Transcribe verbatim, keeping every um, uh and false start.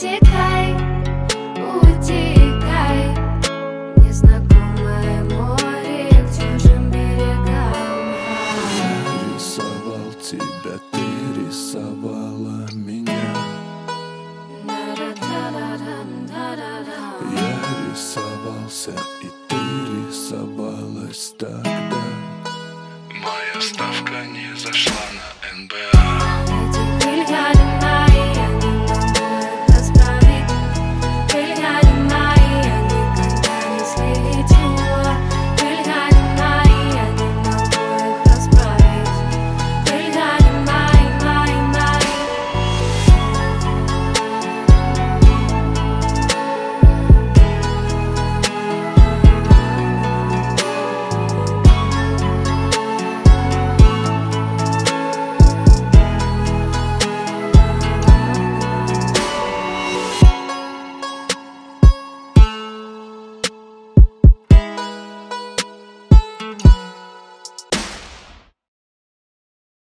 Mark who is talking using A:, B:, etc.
A: утекай, утекай, незнакомое море к чужим берегам.
B: Я рисовал тебя, ты рисовала меня. Я рисовался, и ты рисовалась тогда. Моя ставка не зашла на